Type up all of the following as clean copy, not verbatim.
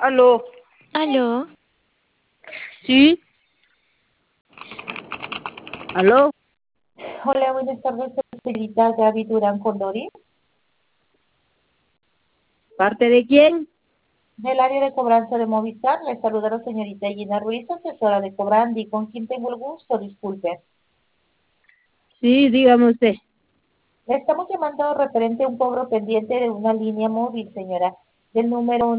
Aló, Aló, sí, aló, Hola, buenas tardes, señorita Gaby Durán Condori, ¿parte de quién? del área de cobranza de Movistar. Le saluda la señorita Gina Ruiz, asesora de Cobrandi, con quien tengo el gusto, disculpe. Sí, dígame usted. Le estamos llamando referente a un cobro pendiente de una línea móvil, señora, del número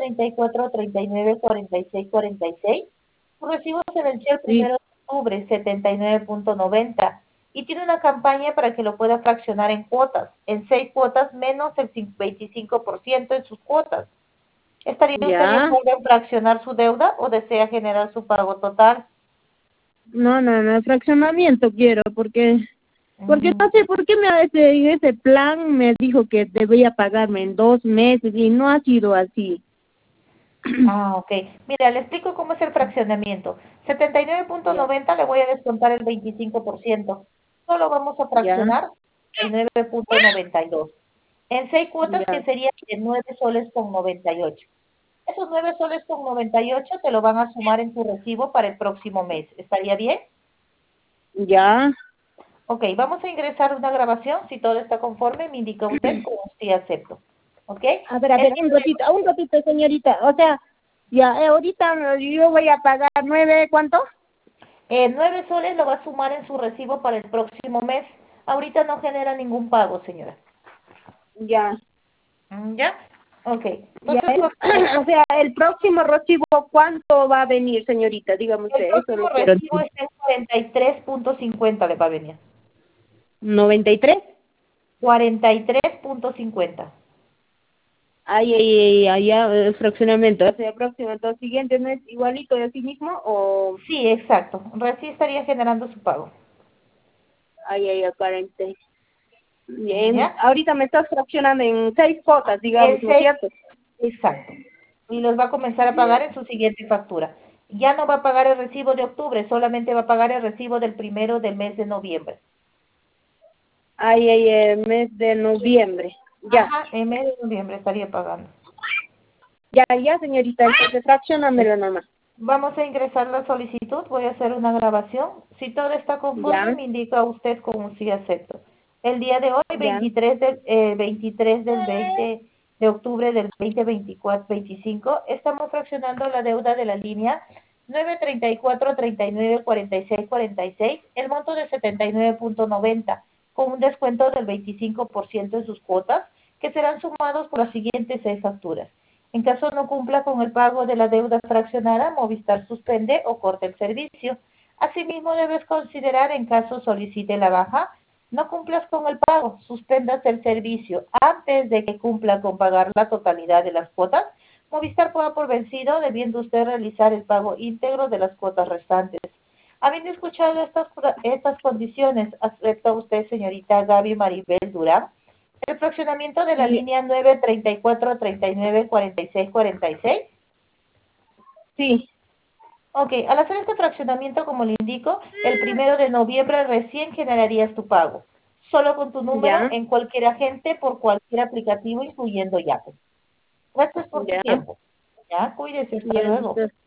934-394646. Su recibo se venció el Sí, 1 de octubre, 79.90, y tiene una campaña para que lo pueda fraccionar en cuotas, en 6 cuotas menos el 25% en sus cuotas. ¿Estaría usted de ya. acuerdo en fraccionar su deuda o desea generar su pago total? No, fraccionamiento quiero, porque Mm. no sé por qué en ese plan me dijo que debía pagarme en 2 meses y no ha sido así. Ah, ok. Mira, le explico cómo es el fraccionamiento. Ya, 79.90 le voy a descontar el 25%. Solo vamos a ya, fraccionar 79.92. En 6 cuotas que ya, serían de 9 soles con 98. Esos 9 soles con 98 te lo van a sumar en tu recibo para el próximo mes. ¿Estaría bien? ya. Ok, vamos a ingresar una grabación. Si todo está conforme, me indica usted como sí acepto. ¿Ok? A El ver, un ratito, señorita. O sea, ya, ahorita yo voy a pagar 9, ¿cuánto? 9 soles lo va a sumar en su recibo para el próximo mes. Ahorita no genera ningún pago, señora. Ya, ¿Ya? Ok. ya. Entonces, O sea, el próximo recibo, ¿cuánto va a venir, señorita? Dígame el usted, eso próximo lo quiero. recibo está en 43.50 le va a venir. 93. 43.50. El fraccionamiento. O sea, próximo, entonces siguiente no es igualito de sí mismo o Sí, exacto. Recién estaría generando su pago. 40. Bien, ¿Ya? ahorita me estás fraccionando en 6 cuotas, digamos, En ¿no es 6, cierto? exacto. Y los va a comenzar a pagar Ya. en su siguiente factura. Ya no va a pagar el recibo de octubre, solamente va a pagar el recibo del primero del mes de noviembre. El mes de noviembre. Ya, Ajá, en mes de noviembre estaría pagando. ya, señorita, entonces fraccionamelo nomás. Vamos a ingresar la solicitud, voy a hacer una grabación. Si todo está conforme, Ya, me indica usted como sí acepto. El día de hoy, ya, 23 del 20 de octubre del 2024-25, estamos fraccionando la deuda de la línea 934-394646, el monto de 79.90, con un descuento del 25% en sus cuotas, que serán sumados por las siguientes 6 facturas. En caso no cumpla con el pago de la deuda fraccionada, Movistar suspende o corta el servicio. Asimismo, debes considerar en caso solicite la baja, no cumplas con el pago, suspendas el servicio antes de que cumpla con pagar la totalidad de las cuotas. Movistar pueda por vencido, debiendo usted realizar el pago íntegro de las cuotas restantes. Habiendo escuchado estas condiciones, ¿acepta usted, señorita Gaby Maribel Durán, el fraccionamiento de la sí, línea 934-394646? sí, Ok, al hacer este fraccionamiento, como le indico, el 1 de noviembre recién generarías tu pago, solo con tu número ya, en cualquier agente por cualquier aplicativo, incluyendo Yape. Gracias por su ya, tiempo. Ya, cuídese, hasta ya, luego.